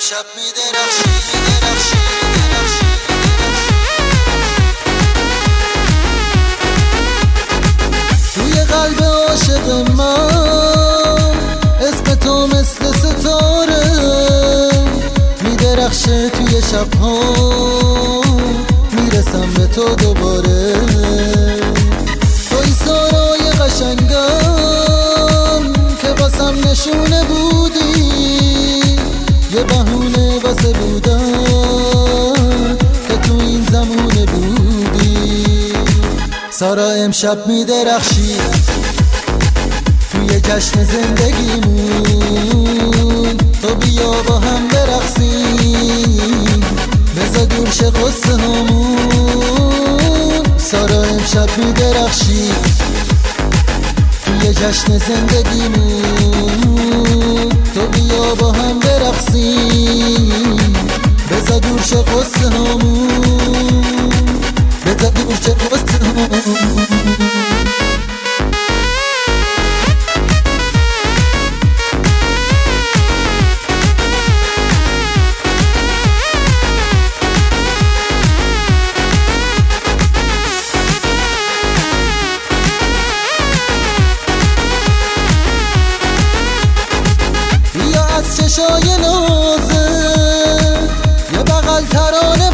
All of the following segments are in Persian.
امشب میدرخشی توی قلب عاشق من، اسم تو مثل ستاره میدرخشه توی شبها، میرسم به تو دوباره. توی سارای قشنگم که واسم نشونه بودی، یه بهونه واسه بودن که تو این زمونه بودی. سارا امشب میدرخشی توی جشن زندگیمون، تو بیا با هم برقصیم، بذار دور شه قصه همون. سارا امشب میدرخشی توی جشن زندگیمون، تو بیا با هم برقصیم، بذار دور شه قصه همون، بذار دور شه قصه همون. چشای نازه یه بغل ترانه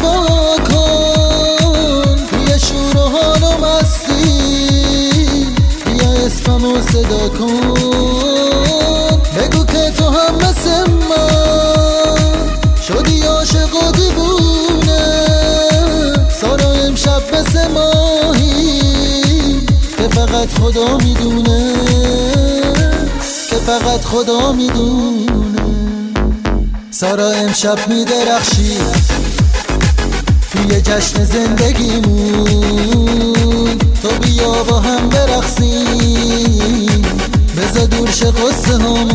بکن، توی شور و حال و مستی بیا اسممو صدا کن. بگو که تو هم مثل من شدی عاشق و دیوونه. سارا امشب مثل ماهی که فقط خدا میدونه، که فقط خدا میدونه. سارا امشب میدرخشی توی جشن زندگیمون، تو بیا با هم برقصیم، بذار دور شه قصه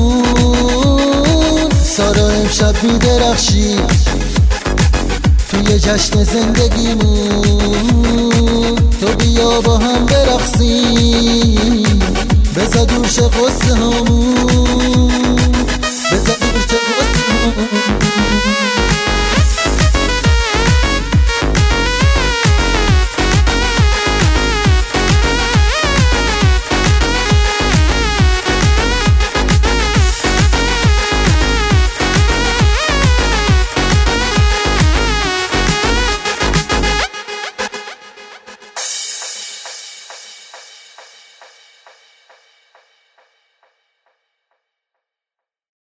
همون. سارا امشب میدرخشی توی جشن زندگیمون، تو بیا با هم برقصیم، بذار دور شه قصه همون، بذار دور شه قصه همون.